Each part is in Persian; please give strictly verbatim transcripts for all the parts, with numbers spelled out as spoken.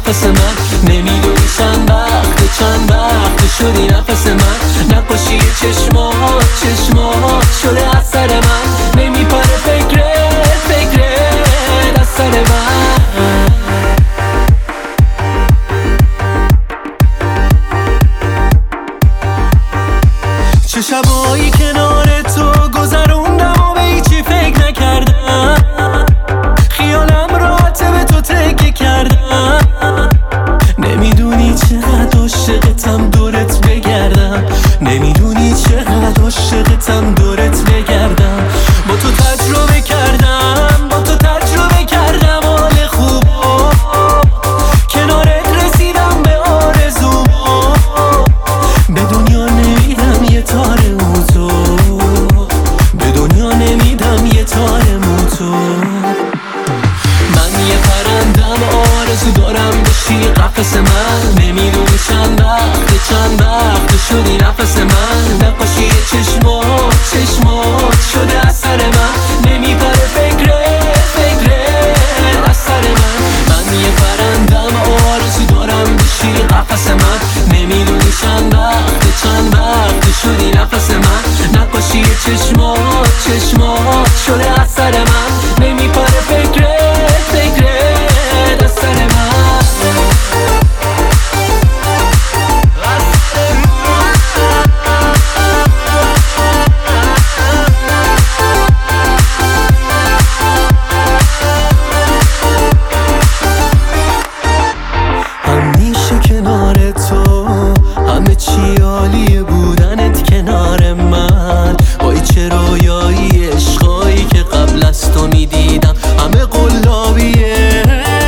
قفس من. نمیدونی چند وقت چند وقت شدی نفس من. نقاشی چشمات چشمات شده از سر من. نمیپره فکرت فکرت از سر من. چه شبایی کنار تو گذروندم و به هیچی فکر نکردم. خیالم راحته به تو تکیه کردم. نمیدونی چقدر عاشقتم دورت بگردم. نمیدونی چقدر عاشقتم دورت بگردم. با تو تجربه کردم با تو تجربه کردم حال خوبو. کنارت رسیدم به آرزومو. به دنیا نمیدم یه تار موتو. به دنیا نمیدم یه تار موتو. من یه پرندم آرزو دارم بشی قفس من. نمیدونی چند وقت چند وقت شدی نفس من. نقاشی چشمات چشمات شده از سر من. نمیپره فکرت فکرت از سر من. من یه پرندم آرزو دارم بشی قفس من. نمیدونی چند وقت چند وقت شدی نفس من. نقاشی چشمات چشمات شده از سر من. نمیپره فکرت فکرت از سر من. همیشه کنار تو همه چی عالیه بودنت کنار من. وای چه رویایی عشقایی که قبل از تو میدیدم همه قلابیه.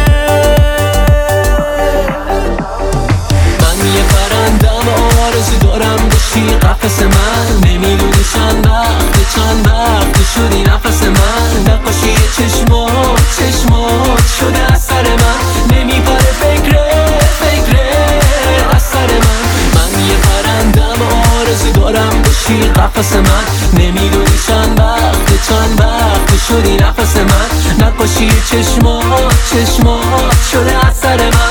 من یه پرندم آرزو دارم بشی قفس من. نمیدونی چند وقت چند وقت شدی نفس من. نقاشی چشمات چشمات شده از سر من. نمیپره فکرت فکرت از سر من. من یه پرندم آرزو دارم بشی قفس من. نمیدونی چند وقت چند وقت شدی نفس من. نقاشی چشمات چشمات شده از سر من.